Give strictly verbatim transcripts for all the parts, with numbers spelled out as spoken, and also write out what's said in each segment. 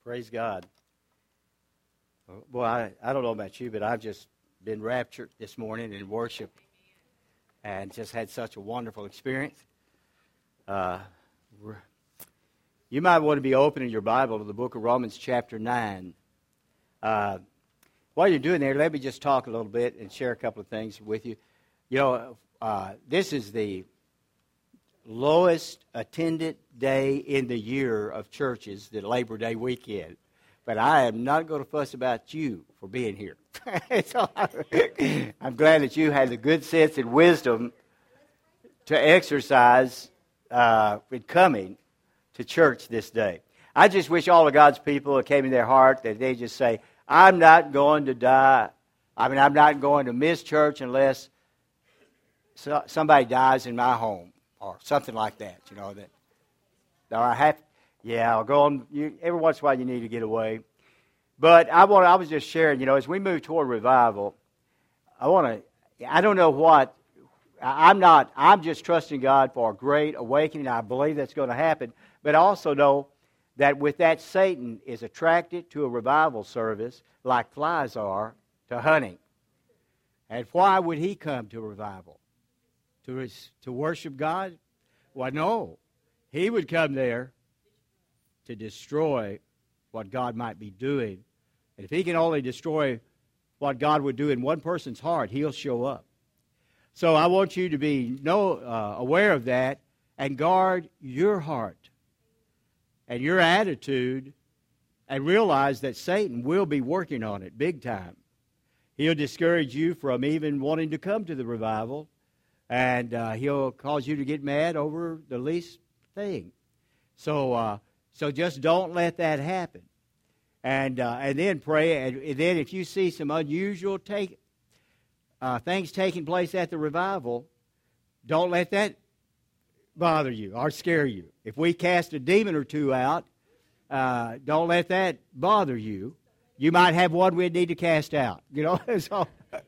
Praise God. Well, I, I don't know about you, but I've just been raptured this morning in worship and just had such a wonderful experience. Uh, you might want to be opening your Bible to the book of Romans chapter nine. Uh, while you're doing there, let me just talk a little bit and share a couple of things with you. You know, uh, this is the lowest attended day in the year of churches, the Labor Day weekend. But I am not going to fuss about you for being here. So I'm glad that you had the good sense and wisdom to exercise uh, in coming to church this day. I just wish all of God's people that came in their heart that they just say, I'm not going to die. I mean, I'm not going to miss church unless so, somebody dies in my home or something like that. You know that. Or I have. Yeah, I'll go on. You, every once in a while, you need to get away. But I want. I was just sharing. You know, as we move toward revival, I want to. I don't know what. I'm not. I'm just trusting God for a great awakening. I believe that's going to happen. But I also know that with that, Satan is attracted to a revival service like flies are to honey. And why would he come to a revival? To his, to worship God? Well, no. He would come there to destroy what God might be doing. And if he can only destroy what God would do in one person's heart, he'll show up. So I want you to be no, uh, aware of that and guard your heart and your attitude and realize that Satan will be working on it big time. He'll discourage you from even wanting to come to the revival, and uh, he'll cause you to get mad over the least thing. So uh, so just don't let that happen. And uh, and then pray, and, and then if you see some unusual take, uh, things taking place at the revival, don't let that bother you or scare you. If we cast a demon or two out, uh, don't let that bother you. You might have one we need to cast out. You know, so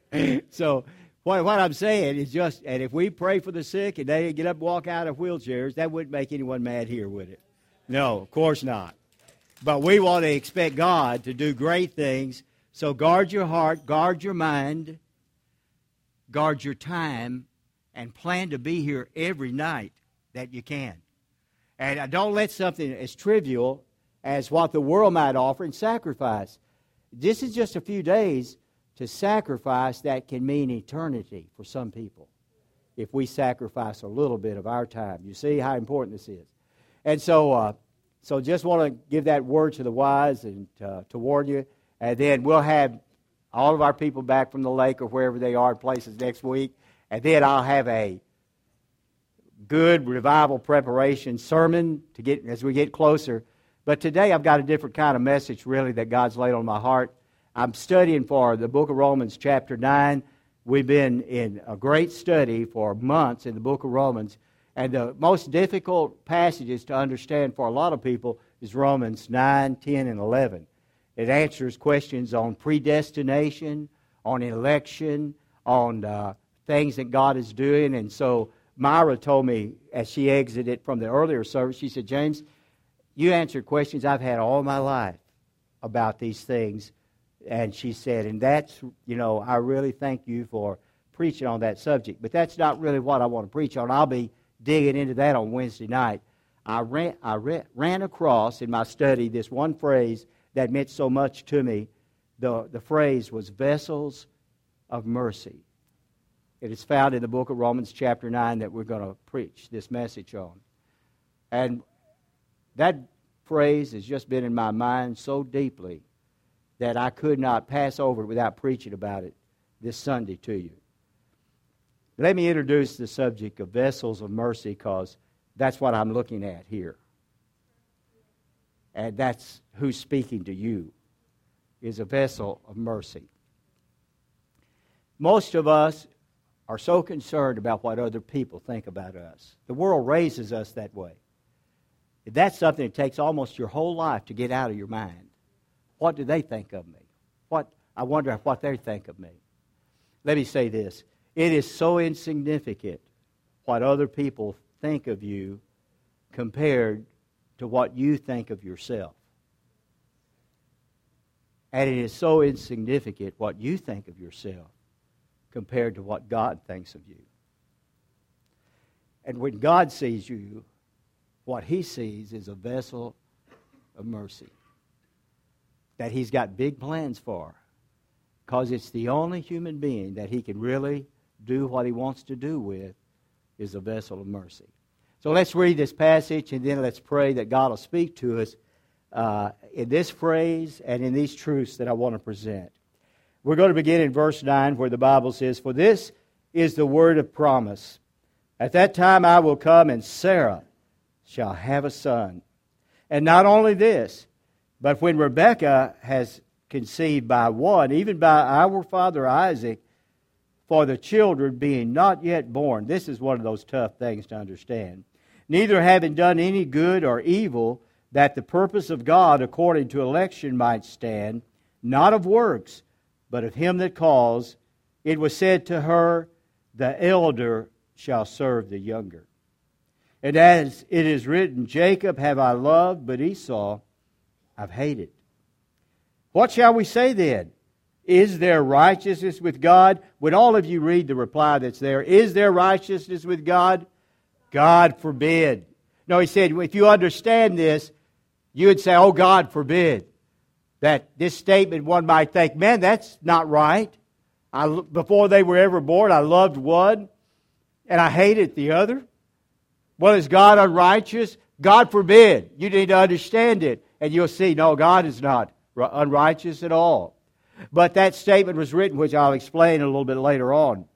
so what what I'm saying is just, and if we pray for the sick and they get up and walk out of wheelchairs, that wouldn't make anyone mad here, would it? No, of course not. But we want to expect God to do great things. So guard your heart, guard your mind, guard your time, and plan to be here every night that you can. And don't let something as trivial as what the world might offer and sacrifice. This is just a few days to sacrifice that can mean eternity for some people if we sacrifice a little bit of our time. You see how important this is. And so uh, so just want to give that word to the wise and uh, to warn you. And then we'll have all of our people back from the lake or wherever they are in places next week. And then I'll have a good revival preparation sermon to get as we get closer. But today I've got a different kind of message really that God's laid on my heart. I'm studying for the book of Romans chapter nine. We've been in a great study for months in the book of Romans. And the most difficult passages to understand for a lot of people is Romans nine, ten, and eleven. It answers questions on predestination, on election, on uh, things that God is doing. And so Myra told me as she exited from the earlier service, she said, James, you answered questions I've had all my life about these things. And she said, and that's, you know, I really thank you for preaching on that subject. But that's not really what I want to preach on. I'll be digging into that on Wednesday night. I ran, I ran, ran across in my study this one phrase that meant so much to me. The, the phrase was vessels of mercy. It is found in the book of Romans chapter nine that we're going to preach this message on. And that phrase has just been in my mind so deeply that I could not pass over it without preaching about it this Sunday to you. Let me introduce the subject of vessels of mercy because that's what I'm looking at here. And that's who's speaking to you, is a vessel of mercy. Most of us are so concerned about what other people think about us. The world raises us that way. That's something that takes almost your whole life to get out of your mind. What do they think of me? What I wonder what they think of me. Let me say this. It is so insignificant what other people think of you compared to what you think of yourself. And it is so insignificant what you think of yourself compared to what God thinks of you. And when God sees you, what He sees is a vessel of mercy that He's got big plans for, because it's the only human being that He can really do what He wants to do with is a vessel of mercy. So let's read this passage, and then let's pray that God will speak to us uh, in this phrase and in these truths that I want to present. We're going to begin in verse nine, where the Bible says, "For this is the word of promise. At that time I will come, and Sarah shall have a son. And not only this, but when Rebekah has conceived by one, even by our father Isaac, for the children being not yet born." This is one of those tough things to understand. "Neither having done any good or evil, that the purpose of God according to election might stand, not of works, but of Him that calls, it was said to her, the elder shall serve the younger. And as it is written, Jacob have I loved, but Esau I've hated. What shall we say then? Is there righteousness with God?" When all of you read the reply that's there, is there righteousness with God? God forbid. No, he said, if you understand this, you would say, oh, God forbid. That this statement, one might think, man, that's not right. I, before they were ever born, I loved one and I hated the other. Well, is God unrighteous? God forbid. You need to understand it. And you'll see, no, God is not unrighteous at all. But that statement was written, which I'll explain a little bit later on.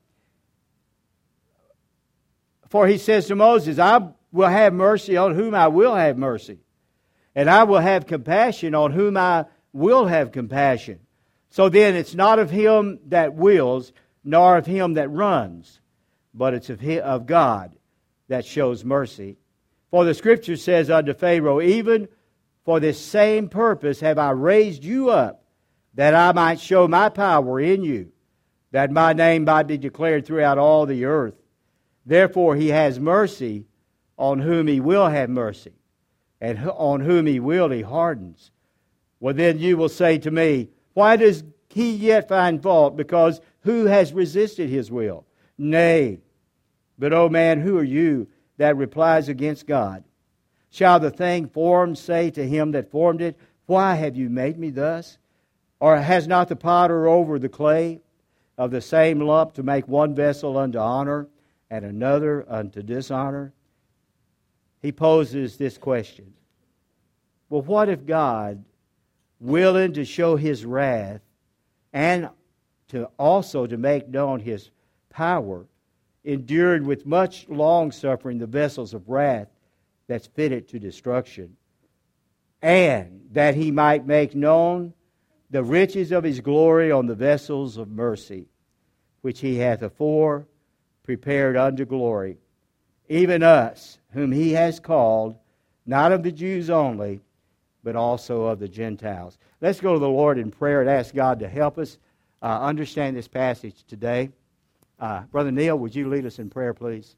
For he says to Moses, I will have mercy on whom I will have mercy, and I will have compassion on whom I will have compassion. So then it's not of him that wills, nor of him that runs, but it's of, him, of God that shows mercy. For the Scripture says unto Pharaoh, even for this same purpose have I raised you up, that I might show my power in you, that my name might be declared throughout all the earth. Therefore he has mercy on whom he will have mercy, and on whom he will he hardens. Well, then you will say to me, why does he yet find fault? Because who has resisted his will? Nay, but, O man, who are you that replies against God? Shall the thing formed say to him that formed it, why have you made me thus? Or has not the potter over the clay of the same lump to make one vessel unto honor and another unto dishonor? He poses this question. Well, what if God, willing to show His wrath and to also to make known His power, endured with much long-suffering the vessels of wrath that's fitted to destruction, and that He might make known the riches of His glory on the vessels of mercy, which He hath afore prepared unto glory, even us, whom He has called, not of the Jews only, but also of the Gentiles. Let's go to the Lord in prayer and ask God to help us uh, understand this passage today. Uh, Brother Neil, would you lead us in prayer, please?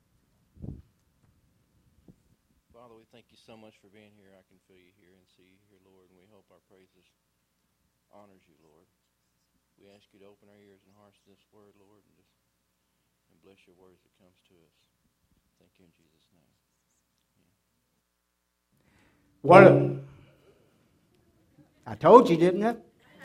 Father, we thank you so much for being here. I can feel you here and see you here, Lord, and we hope our praises honors you, Lord. We ask you to open our ears and hearts to this word, Lord, and just and bless your words that comes to us. Thank you in Jesus' name. Yeah. What? A, I told you, didn't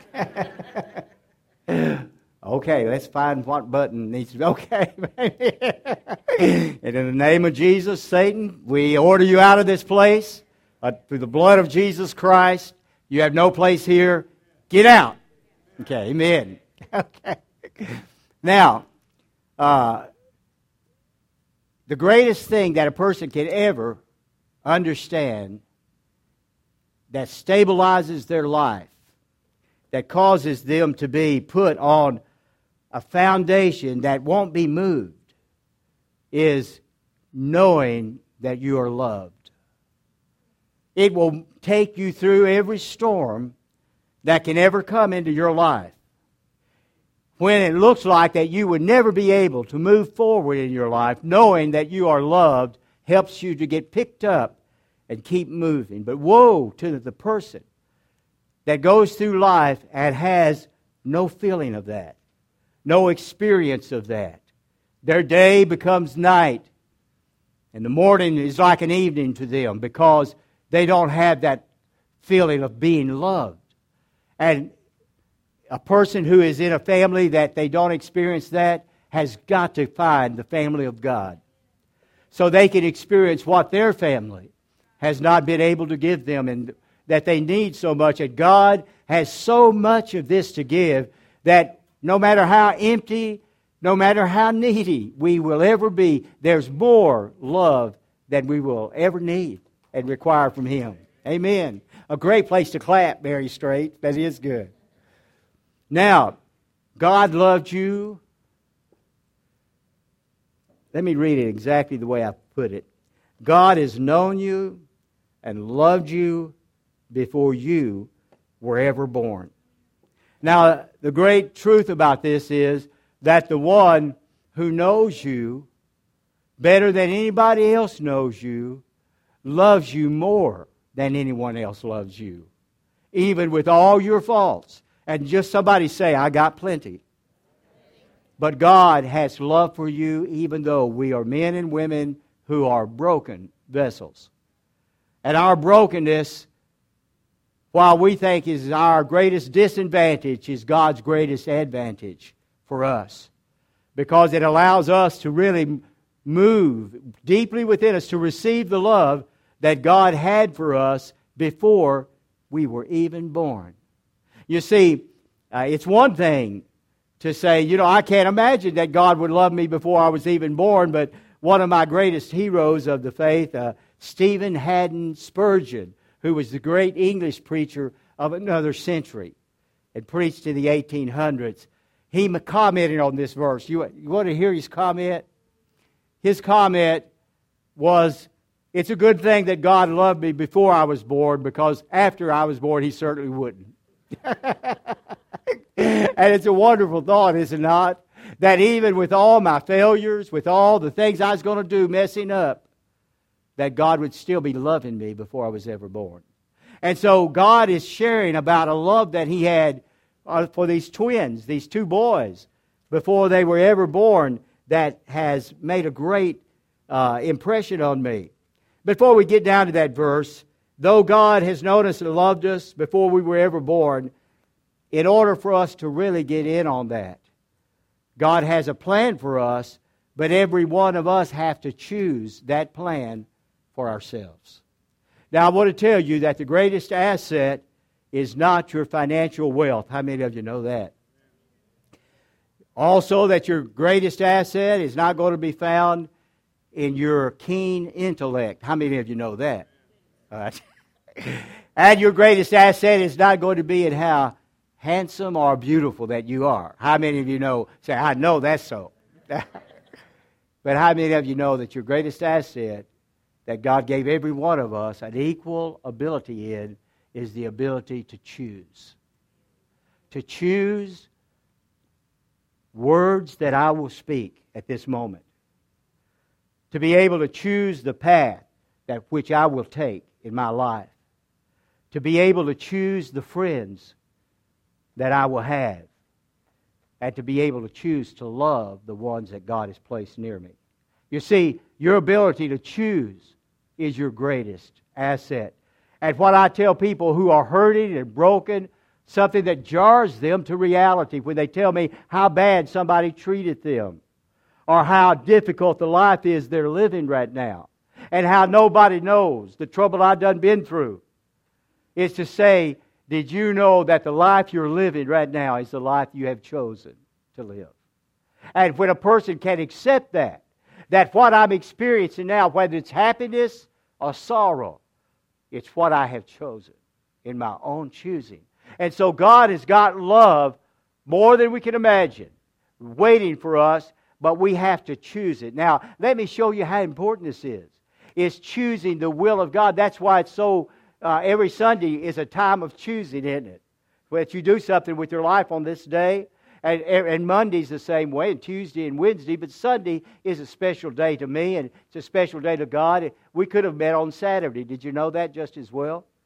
I? Okay, let's find what button needs to be. Okay. And in the name of Jesus, Satan, we order you out of this place. Uh, through the blood of Jesus Christ, you have no place here. Get out. Okay, amen. Okay. Now, uh, the greatest thing that a person can ever understand that stabilizes their life, that causes them to be put on a foundation that won't be moved, is knowing that you are loved. It will take you through every storm that can ever come into your life. When it looks like that you would never be able to move forward in your life, knowing that you are loved helps you to get picked up and keep moving. But woe to the person that goes through life and has no feeling of that, no experience of that. Their day becomes night, and the morning is like an evening to them because they don't have that feeling of being loved. And a person who is in a family that they don't experience that has got to find the family of God so they can experience what their family has not been able to give them and that they need so much. And God has so much of this to give that no matter how empty, no matter how needy we will ever be, there's more love than we will ever need and require from Him. Amen. A great place to clap, Mary Strait. That is good. Now, God loved you. Let me read it exactly the way I put it. God has known you and loved you before you were ever born. Now, the great truth about this is that the one who knows you better than anybody else knows you loves you more than anyone else loves you, even with all your faults. And just somebody say, I got plenty. But God has love for you even though we are men and women who are broken vessels. And our brokenness, while we think is our greatest disadvantage, is God's greatest advantage for us. Because it allows us to really move deeply within us to receive the love that God had for us before we were even born. You see, uh, it's one thing to say, you know, I can't imagine that God would love me before I was even born, but one of my greatest heroes of the faith, uh, Stephen Haddon Spurgeon, who was the great English preacher of another century and preached in the eighteen hundreds, he commented on this verse. You, you want to hear his comment? His comment was, it's a good thing that God loved me before I was born, because after I was born, He certainly wouldn't. And it's a wonderful thought, is it not? That even with all my failures, with all the things I was going to do messing up, that God would still be loving me before I was ever born. And so God is sharing about a love that He had uh, for these twins, these two boys, before they were ever born, that has made a great uh, impression on me. Before we get down to that verse, though God has known us and loved us before we were ever born, in order for us to really get in on that, God has a plan for us, but every one of us have to choose that plan for ourselves. Now, I want to tell you that the greatest asset is not your financial wealth. How many of you know that? Also, that your greatest asset is not going to be found in your keen intellect. How many of you know that? All right. And your greatest asset is not going to be in how handsome or beautiful that you are. How many of you know, say, I know that's so. But how many of you know that your greatest asset that God gave every one of us an equal ability in is the ability to choose. To choose words that I will speak at this moment. To be able to choose the path that which I will take in my life. To be able to choose the friends that I will have. And to be able to choose to love the ones that God has placed near me. You see, your ability to choose is your greatest asset. And what I tell people who are hurting and broken, something that jars them to reality when they tell me how bad somebody treated them, or how difficult the life is they're living right now, and how nobody knows the trouble I've done been through, is to say, did you know that the life you're living right now is the life you have chosen to live? And when a person can accept that, that what I'm experiencing now, whether it's happiness or sorrow, it's what I have chosen in my own choosing. And so God has got love more than we can imagine, waiting for us, but we have to choose it. Now, let me show you how important this is. It's choosing the will of God. That's why it's so, uh, every Sunday is a time of choosing, isn't it? That you do something with your life on this day. And, and Monday's the same way, and Tuesday and Wednesday, but Sunday is a special day to me, and it's a special day to God. We could have met on Saturday. Did you know that just as well?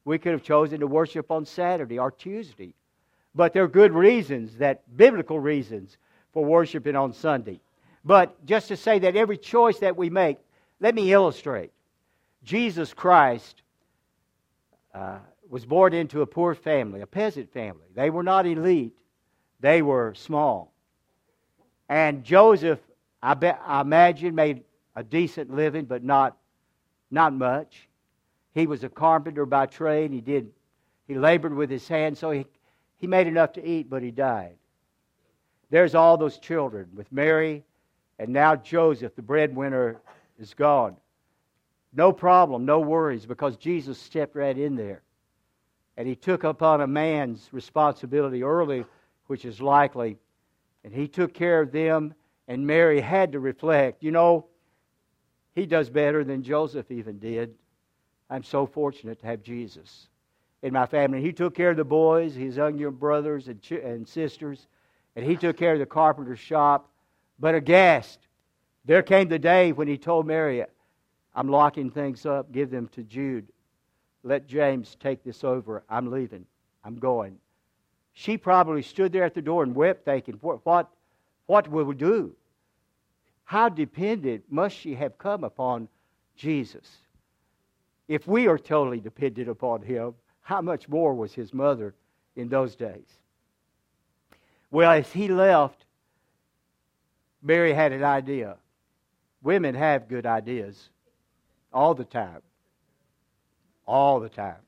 We could have chosen to worship on Saturday or Tuesday. But there are good reasons, that biblical reasons, for worshiping on Sunday. But just to say that every choice that we make, let me illustrate. Jesus Christ uh, was born into a poor family, a peasant family. They were not elite. They were small. And Joseph, I, bet, I imagine, made a decent living, but not, not much. He was a carpenter by trade. He did, he labored with his hands, so he, he made enough to eat, but he died. There's all those children with Mary, and now Joseph, the breadwinner, is gone. No problem, no worries, because Jesus stepped right in there. And He took upon a man's responsibility early, which is likely, and He took care of them, and Mary had to reflect, you know, He does better than Joseph even did. I'm so fortunate to have Jesus in my family. He took care of the boys, his younger brothers and, ch- and sisters, and He took care of the carpenter's shop. But aghast, there came the day when He told Mary, I'm locking things up, give them to Jude. Let James take this over. I'm leaving. I'm going. She probably stood there at the door and wept, thinking, what, what, what will we do? How dependent must she have come upon Jesus? If we are totally dependent upon Him, how much more was His mother in those days? Well, as He left, Mary had an idea. Women have good ideas all the time. All the time.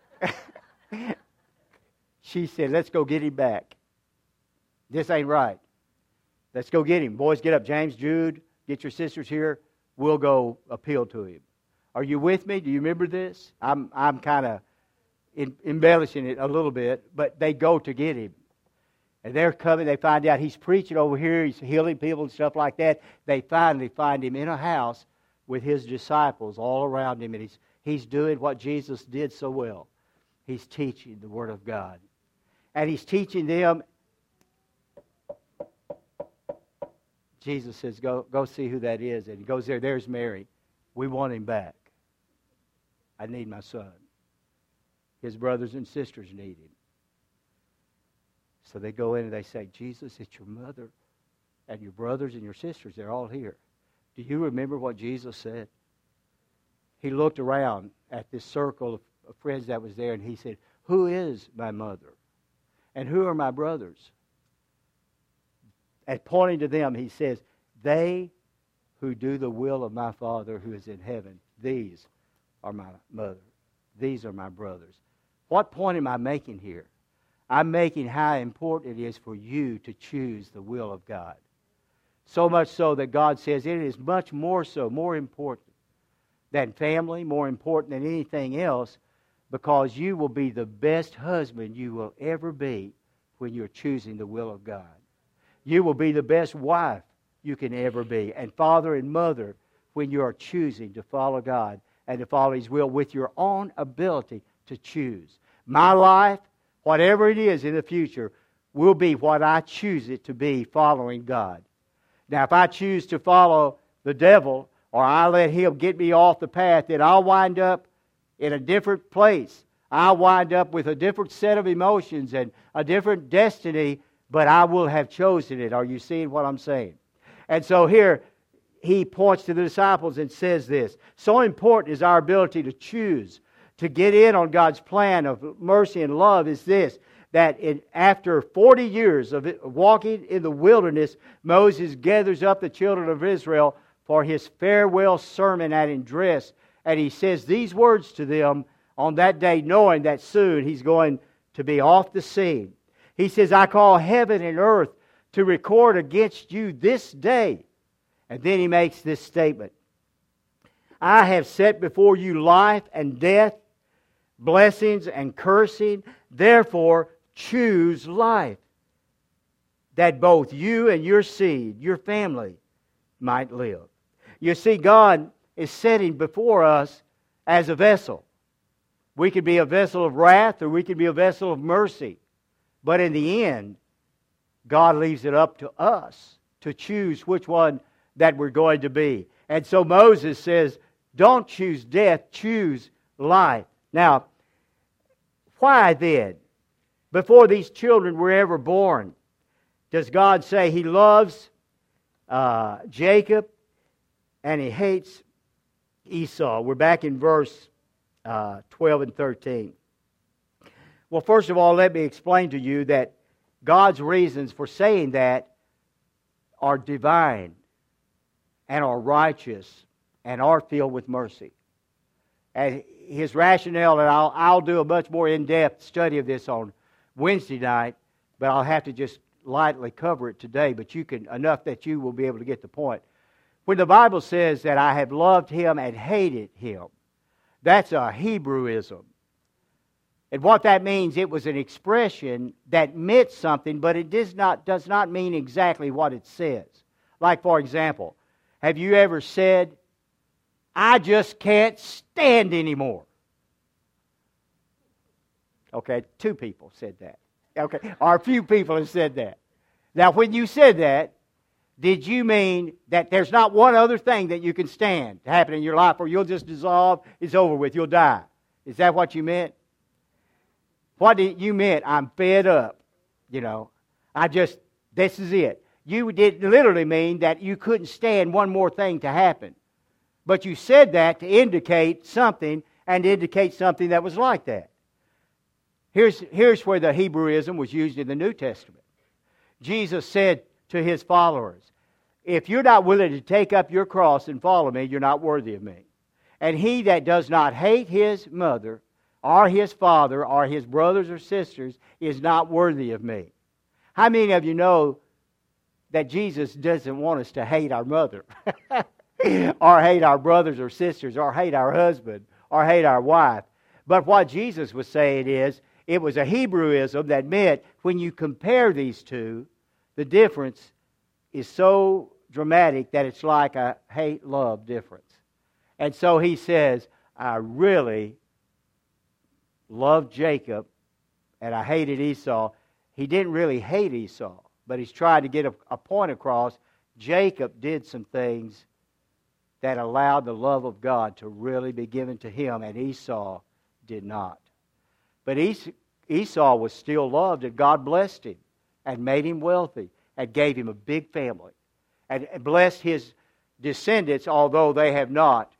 She said, let's go get him back. This ain't right. Let's go get him. Boys, get up. James, Jude, get your sisters here. We'll go appeal to him. Are you with me? Do you remember this? I'm I'm kind of embellishing it a little bit, but they go to get him. And they're coming. They find out he's preaching over here. He's healing people and stuff like that. They finally find him in a house with his disciples all around him, and he's he's doing what Jesus did so well. He's teaching the Word of God. And He's teaching them. Jesus says, go, go see who that is. And He goes there. There's Mary. We want him back. I need my son. His brothers and sisters need him. So they go in and they say, Jesus, it's your mother and your brothers and your sisters. They're all here. Do you remember what Jesus said? He looked around at this circle of, of friends that was there, and He said, who is my mother? And who are my brothers? And pointing to them, He says, they who do the will of my Father who is in heaven, these are my mother. These are my brothers. What point am I making here? I'm making how important it is for you to choose the will of God. So much so that God says it is much more so, more important than family, more important than anything else, because you will be the best husband you will ever be when you're choosing the will of God. You will be the best wife you can ever be, and father and mother when you are choosing to follow God and to follow His will with your own ability to choose. My life, whatever it is in the future, will be what I choose it to be, following God. Now, if I choose to follow the devil, or I let him get me off the path, then I'll wind up in a different place. I'll wind up with a different set of emotions and a different destiny, but I will have chosen it. Are you seeing what I'm saying? And so here, He points to the disciples and says this. So important is our ability to choose, to get in on God's plan of mercy and love, is this, that in, after forty years of it, walking in the wilderness, Moses gathers up the children of Israel for his farewell sermon at Endress, and he says these words to them on that day, knowing that soon he's going to be off the scene. He says, I call heaven and earth to record against you this day. And then he makes this statement. I have set before you life and death, blessings and cursing. Therefore, choose life, that both you and your seed, your family, might live. You see, God is setting before us as a vessel. We could be a vessel of wrath, or we could be a vessel of mercy. But in the end, God leaves it up to us to choose which one that we're going to be. And so Moses says, don't choose death, choose life. Now, Why then, before these children were ever born, does God say He loves uh, Jacob and He hates Esau? We're back in verse uh, twelve and thirteen. Well, first of all, let me explain to you that God's reasons for saying that are divine and are righteous and are filled with mercy. And His rationale, and I'll, I'll do a much more in-depth study of this on Wednesday night, but I'll have to just lightly cover it today, but you can enough that you will be able to get the point. When the Bible says that I have loved him and hated him, that's a Hebrewism. And what that means, it was an expression that meant something, but it does not, does not mean exactly what it says. Like, for example, have you ever said, I just can't stand anymore? Okay, two people said that. Okay, or a few people have said that. Now, when you said that, did you mean that there's not one other thing that you can stand to happen in your life, or you'll just dissolve, it's over with, you'll die? Is that what you meant? What did you meant? I'm fed up. You know, I just, this is it. You did literally mean that you couldn't stand one more thing to happen. But you said that to indicate something, and to indicate something that was like that. Here's, here's where the Hebrewism was used in the New Testament. Jesus said to His followers, if you're not willing to take up your cross and follow me, you're not worthy of me. And he that does not hate his mother, or his father, or his brothers or sisters, is not worthy of me. How many of you know that Jesus doesn't want us to hate our mother, or hate our brothers or sisters, or hate our husband, or hate our wife? But what Jesus was saying is, it was a Hebrewism that meant when you compare these two, the difference is so dramatic that it's like a hate-love difference. And so He says, I really loved Jacob and I hated Esau. He didn't really hate Esau, but He's trying to get a, a point across. Jacob did some things that allowed the love of God to really be given to him, and Esau did not. But Esau was still loved, and God blessed him and made him wealthy and gave him a big family and blessed his descendants, although they have not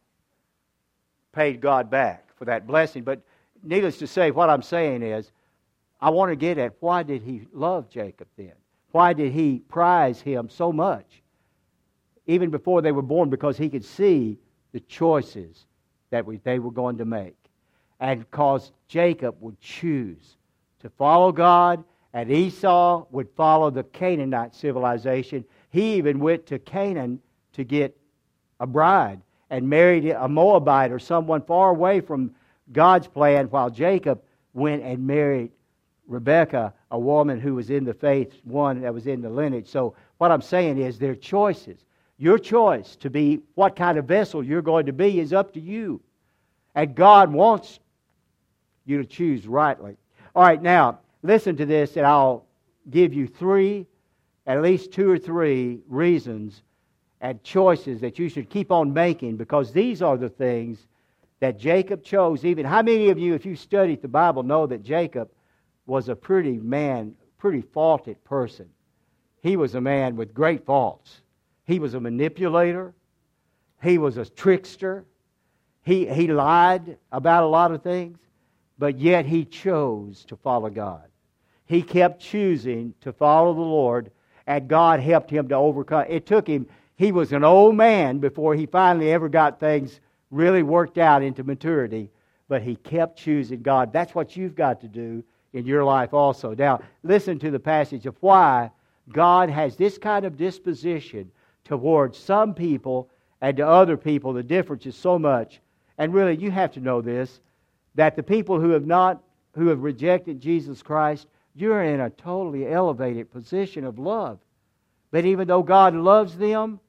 paid God back for that blessing. But needless to say, what I'm saying is, I want to get at, why did He love Jacob then? Why did He prize him so much? Even before they were born, because He could see the choices that we, they were going to make. And because Jacob would choose to follow God, and Esau would follow the Canaanite civilization. He even went to Canaan to get a bride and married a Moabite or someone far away from God's plan, while Jacob went and married Rebekah, a woman who was in the faith, one that was in the lineage. So what I'm saying is, there are choices. Your choice to be what kind of vessel you're going to be is up to you. And God wants you to choose rightly. All right, now, listen to this, and I'll give you three, at least two or three reasons and choices that you should keep on making, because these are the things that Jacob chose. Even how many of you, if you studied the Bible, know that Jacob was a pretty man, pretty faulted person? He was a man with great faults. He was a manipulator. He was a trickster. He, he lied about a lot of things, but yet he chose to follow God. He kept choosing to follow the Lord, and God helped him to overcome. It took him, he was an old man before he finally ever got things really worked out into maturity, but he kept choosing God. That's what you've got to do in your life also. Now, listen to the passage of why God has this kind of disposition towards some people, and to other people the difference is so much. And really, you have to know this, that the people who have not, who have rejected Jesus Christ, you're in a totally elevated position of love. But even though God loves them,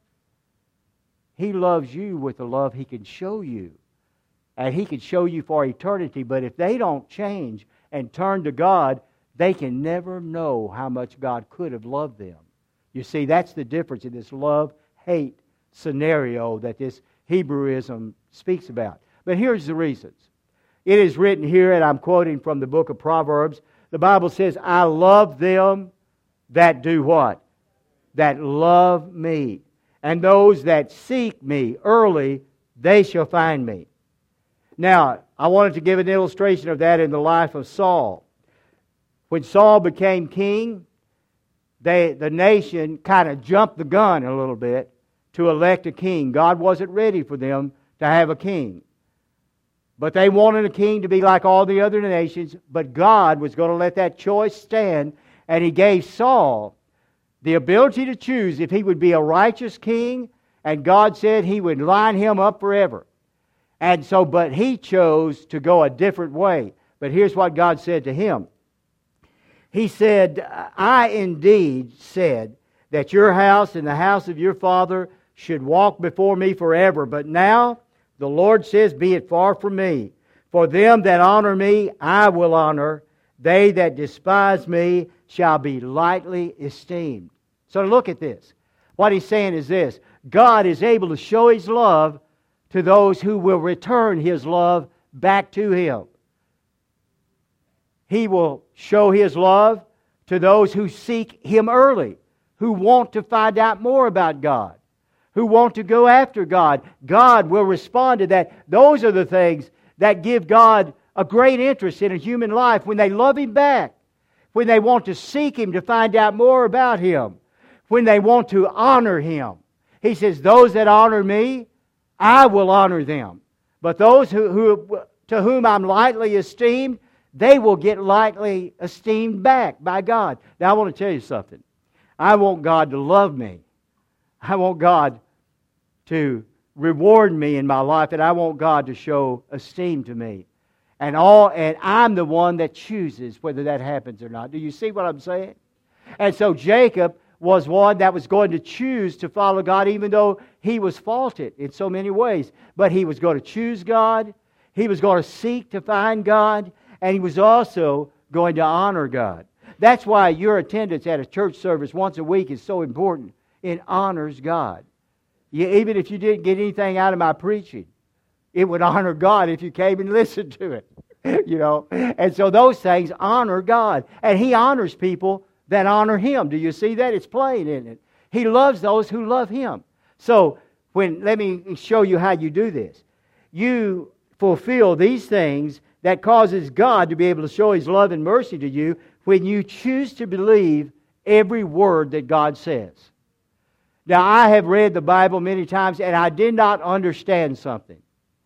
He loves you with the love He can show you. And He can show you for eternity. But if they don't change and turn to God, they can never know how much God could have loved them. You see, that's the difference in this love-hate scenario that this Hebrewism speaks about. But here's the reasons. It is written here, and I'm quoting from the book of Proverbs. The Bible says, I love them that do what? That love me. And those that seek me early, they shall find me. Now, I wanted to give an illustration of that in the life of Saul. When Saul became king, they, the nation kind of jumped the gun a little bit to elect a king. God wasn't ready for them to have a king. But they wanted a king to be like all the other nations, but God was going to let that choice stand, and He gave Saul the ability to choose if he would be a righteous king, and God said He would line him up forever. And so, but he chose to go a different way. But here's what God said to him. He said, I indeed said that your house and the house of your father should walk before me forever. But now the Lord says, be it far from me. For them that honor me, I will honor. They that despise me shall be lightly esteemed. So look at this. What He's saying is this. God is able to show His love to those who will return His love back to Him. He will show His love to those who seek Him early, who want to find out more about God, who want to go after God. God will respond to that. Those are the things that give God a great interest in a human life, when they love Him back, when they want to seek Him to find out more about Him, when they want to honor Him. He says, those that honor me, I will honor them. But those who, who to whom I'm lightly esteemed, they will get lightly esteemed back by God. Now I want to tell you something. I want God to love me. I want God to reward me in my life, and I want God to show esteem to me. And all and I'm the one that chooses whether that happens or not. Do you see what I'm saying? And so Jacob was one that was going to choose to follow God, even though he was faulted in so many ways. But he was going to choose God. He was going to seek to find God. And he was also going to honor God. That's why your attendance at a church service once a week is so important. It honors God. You, even if you didn't get anything out of my preaching, it would honor God if you came and listened to it. You know? And so those things honor God. And He honors people that honor Him. Do you see that? It's plain, isn't it? He loves those who love Him. So, when let me show you how you do this. You fulfill these things that causes God to be able to show His love and mercy to you when you choose to believe every word that God says. Now, I have read the Bible many times, and I did not understand something.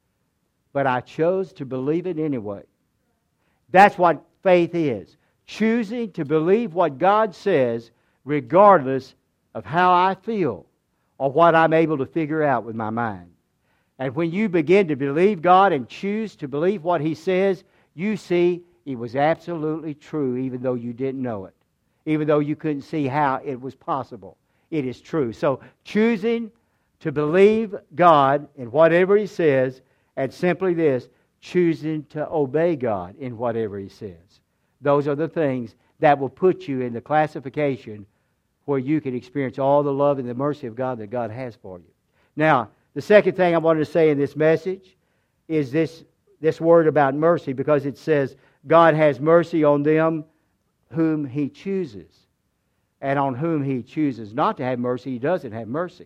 But I chose to believe it anyway. That's what faith is. Choosing to believe what God says regardless of how I feel or what I'm able to figure out with my mind. And when you begin to believe God and choose to believe what He says, you see it was absolutely true even though you didn't know it. Even though you couldn't see how it was possible. It is true. So choosing to believe God in whatever He says, and simply this, choosing to obey God in whatever He says. Those are the things that will put you in the classification where you can experience all the love and the mercy of God that God has for you. Now, the second thing I wanted to say in this message is this, this word about mercy, because it says God has mercy on them whom He chooses. And on whom He chooses not to have mercy, He doesn't have mercy.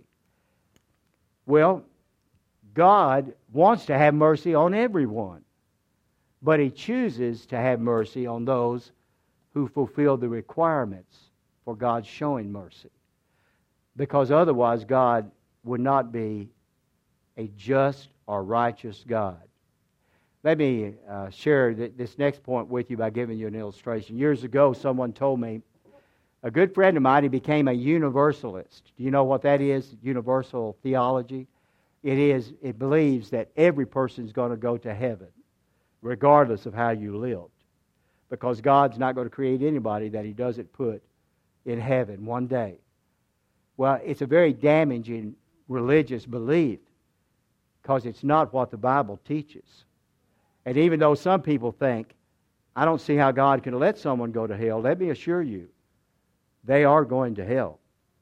Well, God wants to have mercy on everyone. But He chooses to have mercy on those who fulfill the requirements for God showing mercy. Because otherwise God would not be a just or righteous God. Let me uh, share th- this next point with you by giving you an illustration. Years ago, someone told me, a good friend of mine, he became a universalist. Do you know what that is? Universal theology. It is, it believes that every person is going to go to heaven, regardless of how you lived. Because God's not going to create anybody that He doesn't put in heaven one day. Well, it's a very damaging religious belief, because it's not what the Bible teaches. And even though some people think, I don't see how God can let someone go to hell, let me assure you, they are going to hell.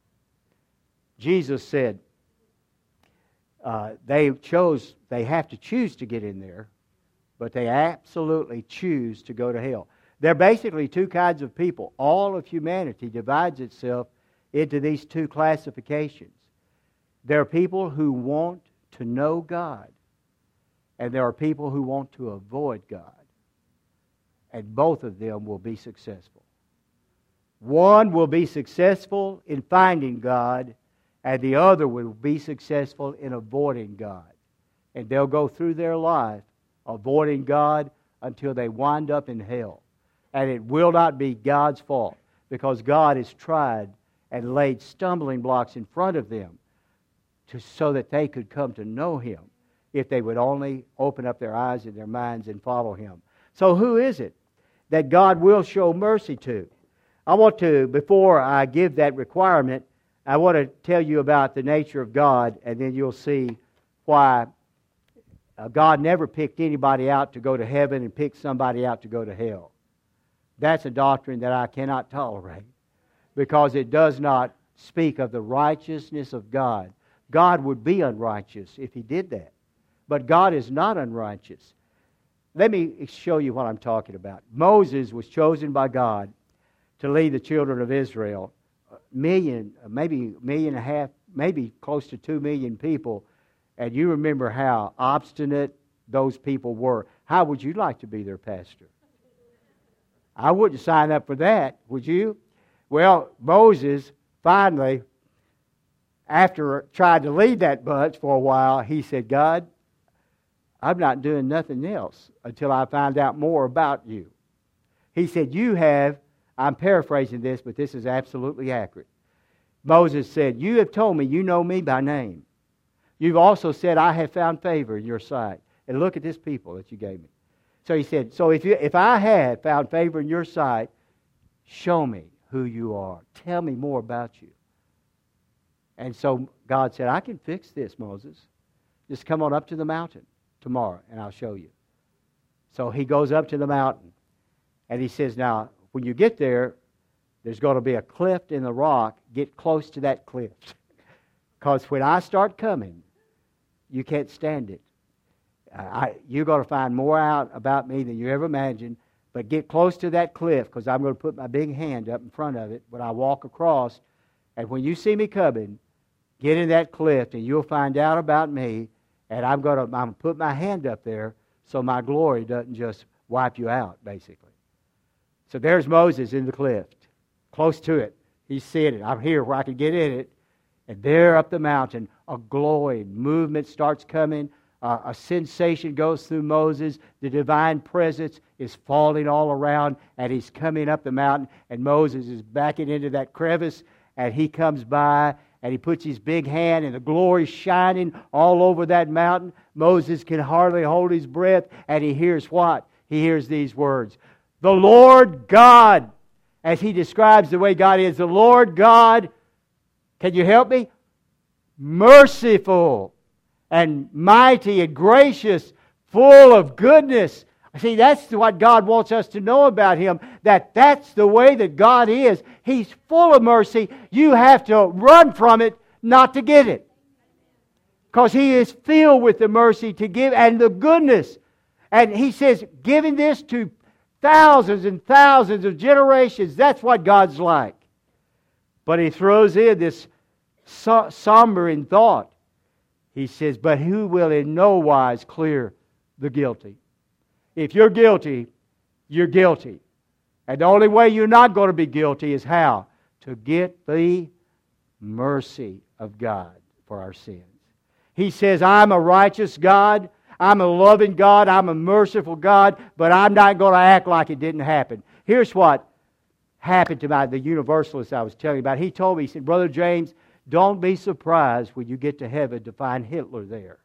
Jesus said, uh, they chose, they have to choose to get in there, but they absolutely choose to go to hell. There are basically two kinds of people. All of humanity divides itself into these two classifications. There are people who want to know God, and there are people who want to avoid God. And both of them will be successful. One will be successful in finding God, and the other will be successful in avoiding God. And they'll go through their life avoiding God until they wind up in hell. And it will not be God's fault, because God has tried and laid stumbling blocks in front of them to, so that they could come to know Him if they would only open up their eyes and their minds and follow Him. So who is it that God will show mercy to? I want to, before I give that requirement, I want to tell you about the nature of God, and then you'll see why uh, God never picked anybody out to go to heaven and picked somebody out to go to hell. That's a doctrine that I cannot tolerate, because it does not speak of the righteousness of God. God would be unrighteous if He did that. But God is not unrighteous. Let me show you what I'm talking about. Moses was chosen by God to lead the children of Israel. A million, maybe a million and a half, maybe close to two million people. And you remember how obstinate those people were. How would you like to be their pastor? I wouldn't sign up for that, would you? Well, Moses finally, after trying to lead that bunch for a while, he said, God, I'm not doing nothing else until I find out more about you. He said, you have, I'm paraphrasing this, but this is absolutely accurate. Moses said, you have told me you know me by name. You've also said I have found favor in your sight. And look at this people that you gave me. So he said, so if you, if I have found favor in your sight, show me who you are. Tell me more about you. And so God said, I can fix this, Moses. Just come on up to the mountain tomorrow, and I'll show you. So he goes up to the mountain, and he says, now, when you get there, there's going to be a cleft in the rock. Get close to that cliff. Because when I start coming, you can't stand it. I, you're going to find more out about me than you ever imagined. But get close to that cliff, because I'm going to put my big hand up in front of it when I walk across. And when you see me coming, get in that cliff, and you'll find out about me. And I'm going to I'm going to put my hand up there so my glory doesn't just wipe you out, basically. So there's Moses in the cliff, close to it. He's seeing it. I'm here where I can get in it. And there up the mountain, a glowing movement starts coming. Uh, a sensation goes through Moses. The divine presence is falling all around, and he's coming up the mountain. And Moses is backing into that crevice, and he comes by, and he puts his big hand, and the glory shining all over that mountain. Moses can hardly hold his breath, and he hears what? He hears these words. The Lord God, as he describes the way God is, the Lord God, can you help me? Merciful and mighty and gracious, full of goodness. See, that's what God wants us to know about Him, that that's the way that God is. He's full of mercy. You have to run from it not to get it. Because He is filled with the mercy to give and the goodness. And He says, giving this to thousands and thousands of generations, that's what God's like. But He throws in this so- sombering thought. He says, but who will in no wise clear the guilty? If you're guilty, you're guilty. And the only way you're not going to be guilty is how? To get the mercy of God for our sins. He says, I'm a righteous God. I'm a loving God. I'm a merciful God. But I'm not going to act like it didn't happen. Here's what happened to my, the universalist I was telling you about. He told me, he said, Brother James, don't be surprised when you get to heaven to find Hitler there.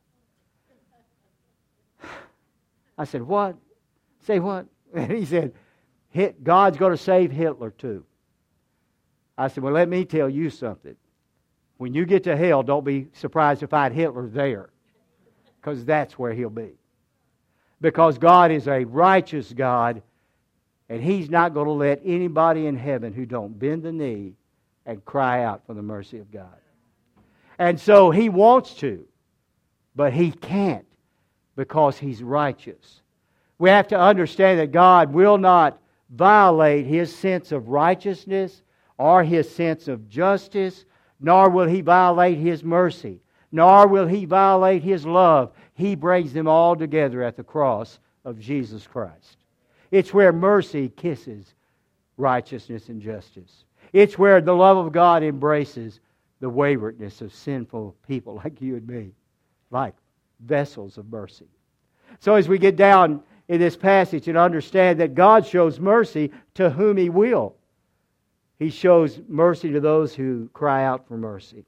I said, what? Say what? And he said, God's going to save Hitler too. I said, well, let me tell you something. When you get to hell, don't be surprised to find Hitler there. Because that's where he'll be. Because God is a righteous God, and He's not going to let anybody in heaven who don't bend the knee and cry out for the mercy of God. And so He wants to, but He can't, because He's righteous. We have to understand that God will not violate His sense of righteousness or His sense of justice, nor will He violate His mercy, nor will He violate His love. He brings them all together at the cross of Jesus Christ. It's where mercy kisses righteousness and justice. It's where the love of God embraces the waywardness of sinful people like you and me, like vessels of mercy. So as we get down in this passage and understand that God shows mercy to whom He will, He shows mercy to those who cry out for mercy.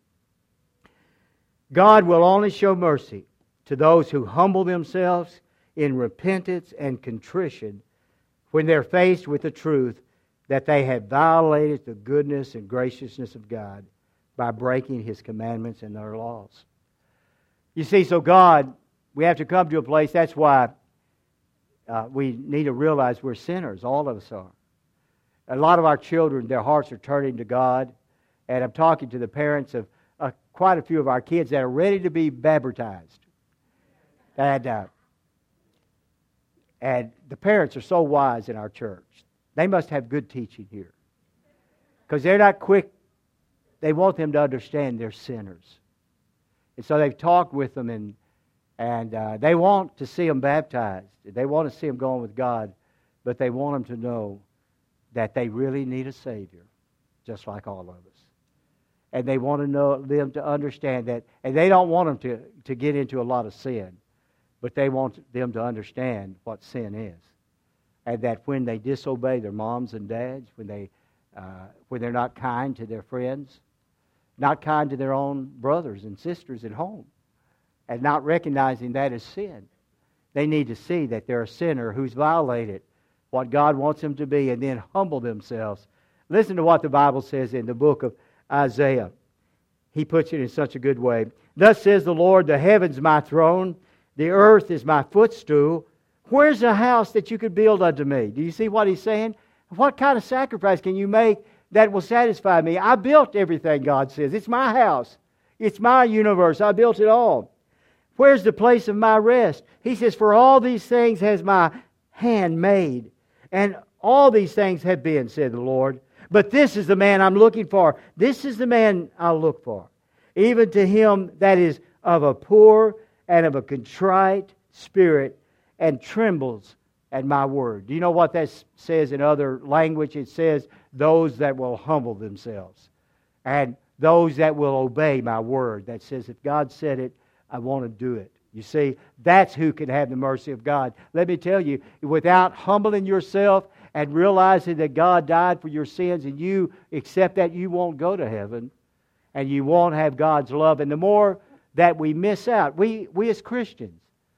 God will only show mercy to those who humble themselves in repentance and contrition when they're faced with the truth that they have violated the goodness and graciousness of God by breaking His commandments and their laws. You see, so God, we have to come to a place, that's why uh, we need to realize we're sinners, all of us are. A lot of our children, their hearts are turning to God, and I'm talking to the parents of uh, quite a few of our kids that are ready to be baptized. And, uh, and the parents are so wise in our church. They must have good teaching here. Because they're not quick. They want them to understand they're sinners. And so they've talked with them, and and uh, they want to see them baptized. They want to see them going with God, but they want them to know that they really need a Savior, just like all of us. And they want to know them to understand that, and they don't want them to, to get into a lot of sin, but they want them to understand what sin is. And that when they disobey their moms and dads, when they uh, when they're not kind to their friends, not kind to their own brothers and sisters at home, and not recognizing that as sin, they need to see that they're a sinner who's violated what God wants them to be, and then humble themselves. Listen to what the Bible says in the book of Isaiah. He puts it in such a good way. Thus says the Lord, the heavens my throne, the earth is my footstool. Where's the house that you could build unto me? Do you see what he's saying? What kind of sacrifice can you make that will satisfy me? I built everything, God says. It's my house. It's my universe. I built it all. Where's the place of my rest? He says, for all these things has my hand made. And all these things have been, said the Lord. But this is the man I'm looking for. This is the man I'll look for. Even to him that is of a poor and of a contrite spirit, and trembles at my word. Do you know what that says in other language? It says, those that will humble themselves. And those that will obey my word. That says, if God said it, I want to do it. You see, that's who can have the mercy of God. Let me tell you, without humbling yourself and realizing that God died for your sins and you accept that, you won't go to heaven. And you won't have God's love. And the more that we miss out, we, we as Christians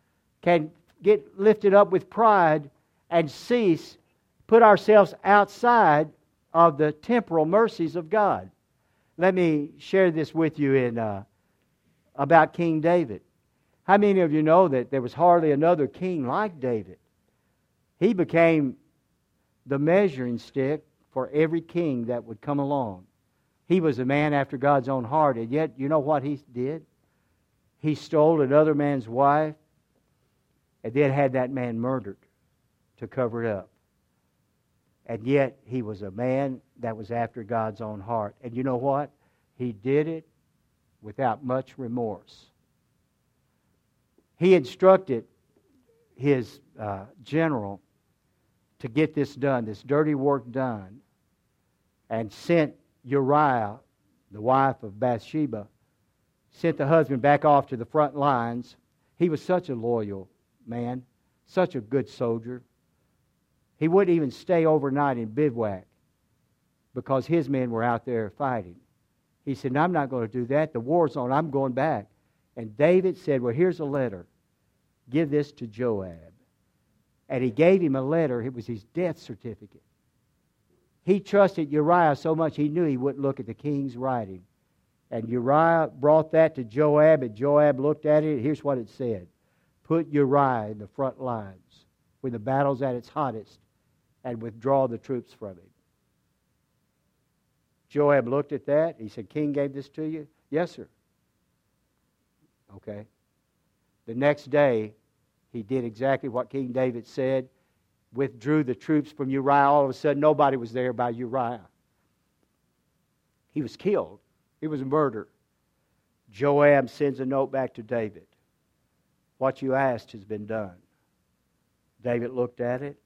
can get lifted up with pride and cease, put ourselves outside of the temporal mercies of God. Let me share this with you in uh, about King David. How many of you know that there was hardly another king like David? He became the measuring stick for every king that would come along. He was a man after God's own heart, and yet, you know what he did? He stole another man's wife, and then had that man murdered to cover it up. And yet, he was a man that was after God's own heart. And you know what? He did it without much remorse. He instructed his uh, general to get this done, this dirty work done, and sent Uriah, the wife of Bathsheba, sent the husband back off to the front lines. He was such a loyal man, such a good soldier. He wouldn't even stay overnight in bivouac because his men were out there fighting. He said, no, I'm not going to do that. The war's on. I'm going back. And David said, well, here's a letter. Give this to Joab. And he gave him a letter. It was his death certificate. He trusted Uriah so much he knew he wouldn't look at the king's writing. And Uriah brought that to Joab, and Joab looked at it. Here's what it said. Put Uriah in the front lines when the battle's at its hottest and withdraw the troops from him. Joab looked at that. He said, King gave this to you? Yes, sir. Okay. The next day, He did exactly what King David said, withdrew the troops from Uriah. All of a sudden, nobody was there by Uriah. He was killed. It was a murder. Joab sends a note back to David. What you asked has been done. David looked at it,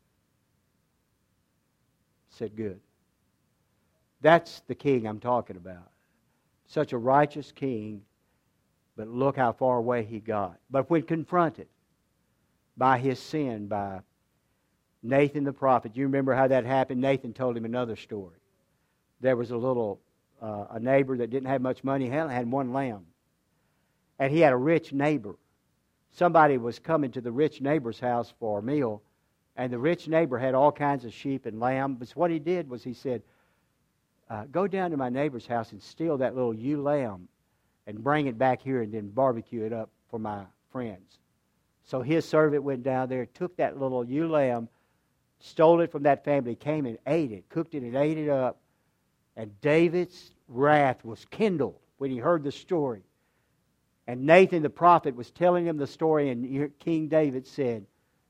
said, good. That's the king I'm talking about. Such a righteous king, but look how far away he got. But when confronted by his sin, by Nathan the prophet, you remember how that happened? Nathan told him another story. There was a little, uh, a neighbor that didn't have much money, had had one lamb. And he had a rich neighbor. Somebody was coming to the rich neighbor's house for a meal, and the rich neighbor had all kinds of sheep and lamb. But what he did was he said, uh, go down to my neighbor's house and steal that little ewe lamb and bring it back here and then barbecue it up for my friends. So his servant went down there, took that little ewe lamb, stole it from that family, came and ate it, cooked it and ate it up. And David's wrath was kindled when he heard the story. And Nathan the prophet was telling him the story, and King David said,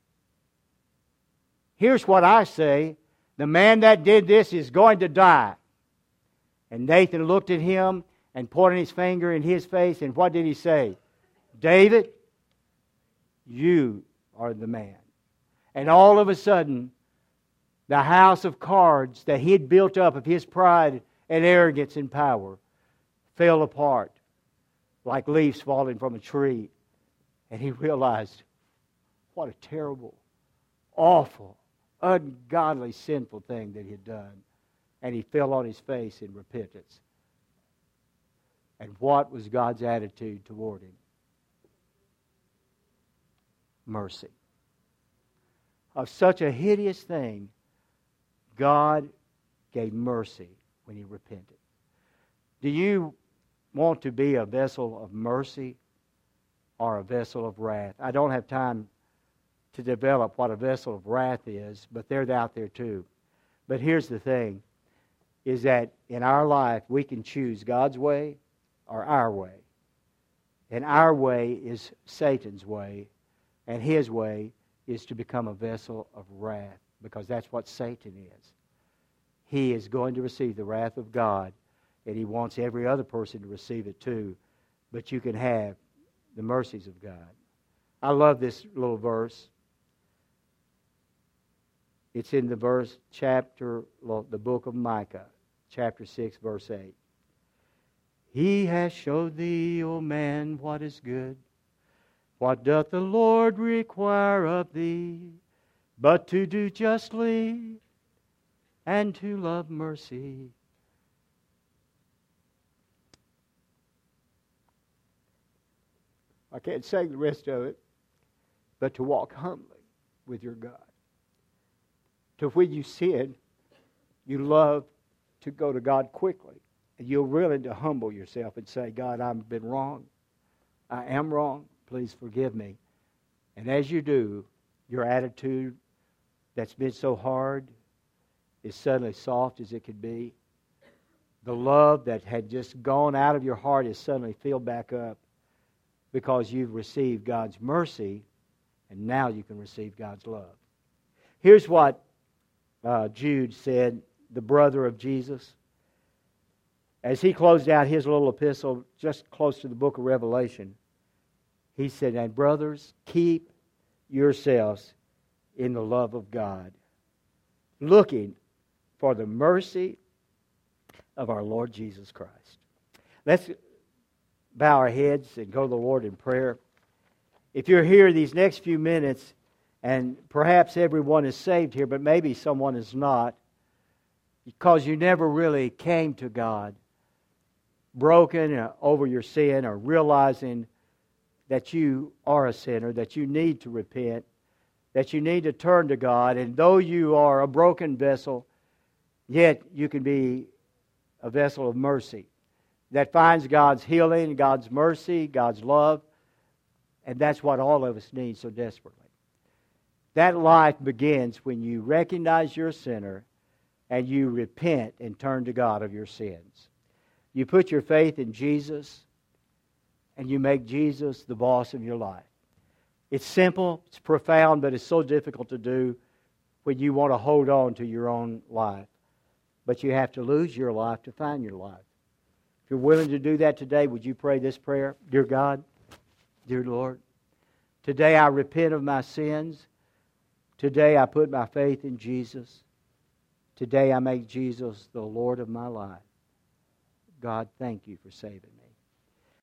here's what I say, the man that did this is going to die. And Nathan looked at him and pointed his finger in his face, and what did he say? David, you are the man. And all of a sudden, the house of cards that he had built up of his pride and arrogance and power fell apart like leaves falling from a tree. And he realized what a terrible, awful, ungodly, sinful thing that he had done. And he fell on his face in repentance. And what was God's attitude toward him? Mercy. Of such a hideous thing, God gave mercy when he repented. Do you want to be a vessel of mercy or a vessel of wrath? I don't have time to develop what a vessel of wrath is, but they're out there too. But here's the thing, is that in our life we can choose God's way or our way. And our way is Satan's way, and his way is to become a vessel of wrath, because that's what Satan is. He is going to receive the wrath of God, and he wants every other person to receive it too. But you can have the mercies of God. I love this little verse. It's in the verse, chapter, well, the book of Micah, chapter six, verse eight. He has showed thee, O man, what is good. What doth the Lord require of thee, but to do justly and to love mercy. I can't say the rest of it, but to walk humbly with your God. To when you sin, you love to go to God quickly. And you're willing to humble yourself and say, God, I've been wrong. I am wrong. Please forgive me. And as you do, your attitude that's been so hard is suddenly soft as it could be. The love that had just gone out of your heart is suddenly filled back up because you've received God's mercy, and now you can receive God's love. Here's what uh, Jude said, the brother of Jesus, as he closed out his little epistle just close to the book of Revelation. He said, and brothers, keep yourselves in the love of God, looking for the mercy of our Lord Jesus Christ. Let's bow our heads and go to the Lord in prayer. If you're here these next few minutes, and perhaps everyone is saved here, but maybe someone is not, because you never really came to God broken over your sin or realizing that you are a sinner, that you need to repent, that you need to turn to God. And though you are a broken vessel, yet you can be a vessel of mercy that finds God's healing, God's mercy, God's love. And that's what all of us need so desperately. That life begins when you recognize you're a sinner and you repent and turn to God of your sins. You put your faith in Jesus, and you make Jesus the boss of your life. It's simple, it's profound, but it's so difficult to do when you want to hold on to your own life. But you have to lose your life to find your life. If you're willing to do that today, would you pray this prayer? Dear God, dear Lord, today I repent of my sins. Today I put my faith in Jesus. Today I make Jesus the Lord of my life. God, thank you for saving me.